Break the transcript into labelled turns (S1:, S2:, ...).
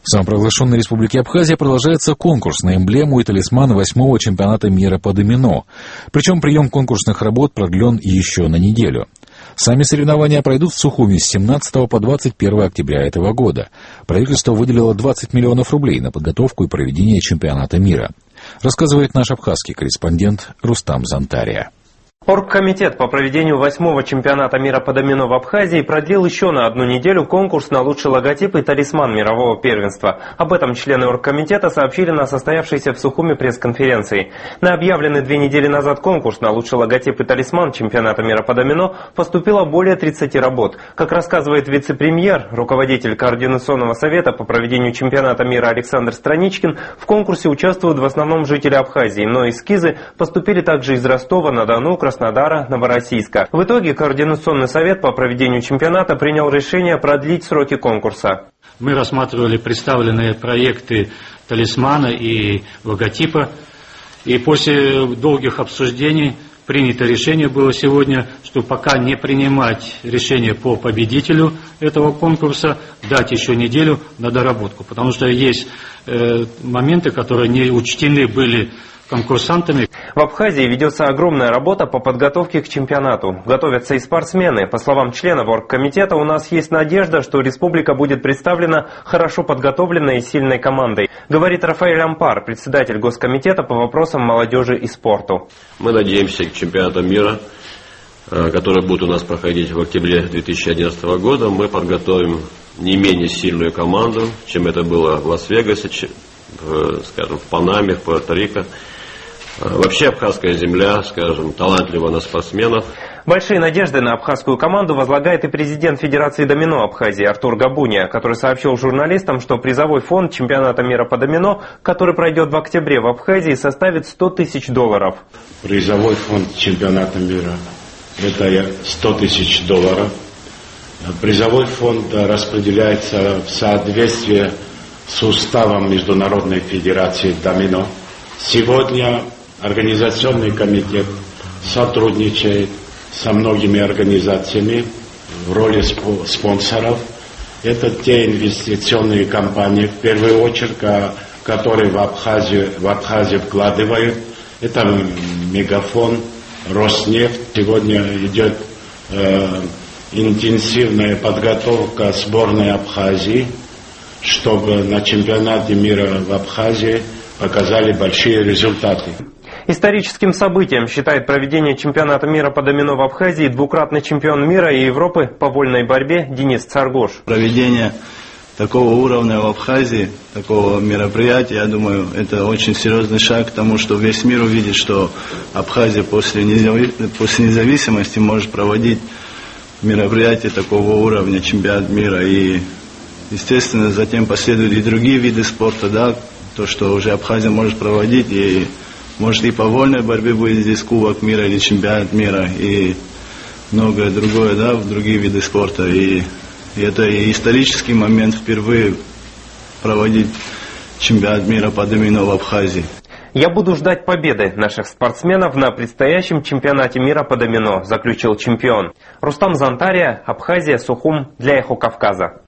S1: В самопровозглашенной Республике Абхазия продолжается конкурс на эмблему и талисман 8-го чемпионата мира по домино. Причем прием конкурсных работ продлен еще на неделю. Сами соревнования пройдут в Сухуми с 17 по 21 октября этого года. Правительство выделило 20 миллионов рублей на подготовку и проведение чемпионата мира. Рассказывает наш абхазский корреспондент Рустам Зантария.
S2: Оргкомитет по проведению 8-го чемпионата мира по домино в Абхазии продлил еще на одну неделю конкурс на лучший логотип и талисман мирового первенства. Об этом члены оргкомитета сообщили на состоявшейся в Сухуми пресс-конференции. На объявленный 2 недели назад конкурс на лучший логотип и талисман чемпионата мира по домино поступило более 30 работ. Как рассказывает вице-премьер, руководитель Координационного совета по проведению чемпионата мира Александр Страничкин, в конкурсе участвуют в основном жители Абхазии, но эскизы поступили также из Ростова-на-Дону, Краснодара, Новороссийска. В итоге Координационный совет по проведению чемпионата принял решение продлить сроки конкурса.
S3: Мы рассматривали представленные проекты талисмана и логотипа. И после долгих обсуждений принято решение было сегодня, что пока не принимать решение по победителю этого конкурса, дать еще неделю на доработку. Потому что есть моменты, которые не учтены были конкурсантами.
S2: В Абхазии ведется огромная работа по подготовке к чемпионату. Готовятся и спортсмены. По словам членов оргкомитета, у нас есть надежда, что республика будет представлена хорошо подготовленной и сильной командой, говорит Рафаэль Ампар, председатель Госкомитета по вопросам молодежи и спорту.
S4: Мы надеемся к чемпионату мира, который будет у нас проходить в октябре 2011 года. Мы подготовим не менее сильную команду, чем это было в Лас-Вегасе, скажем, в Панаме, в Пуэрто-Рико. Вообще абхазская земля, скажем, талантлива на спортсменов.
S2: Большие надежды на абхазскую команду возлагает и президент Федерации домино Абхазии Артур Габуния, который сообщил журналистам, что призовой фонд чемпионата мира по домино, который пройдет в октябре в Абхазии, составит $100 тысяч.
S5: Призовой фонд чемпионата мира – это $100 тысяч. Призовой фонд распределяется в соответствии с уставом Международной Федерации домино. Сегодня Организационный комитет сотрудничает со многими организациями в роли спонсоров. Это те инвестиционные компании, в первую очередь, которые в Абхазию вкладывают. Это Мегафон, Роснефть. Сегодня идет интенсивная подготовка сборной Абхазии, чтобы на чемпионате мира в Абхазии показали большие результаты.
S2: Историческим событием считает проведение чемпионата мира по домино в Абхазии двукратный чемпион мира и Европы по вольной борьбе Денис Царгош.
S6: Проведение такого уровня в Абхазии, такого мероприятия, я думаю, это очень серьезный шаг к тому, что весь мир увидит, что Абхазия после независимости может проводить мероприятия такого уровня, чемпионат мира. И, естественно, затем последуют и другие виды спорта, да, то, что уже Абхазия может проводить, и может и по вольной борьбе будет здесь Кубок мира или чемпионат мира, и многое другое, да, в другие виды спорта. И это и исторический момент впервые проводить чемпионат мира по домино в Абхазии.
S2: «Я буду ждать победы наших спортсменов на предстоящем чемпионате мира по домино», заключил чемпион. Рустам Зантария, Абхазия, Сухум, для Эхо Кавказа.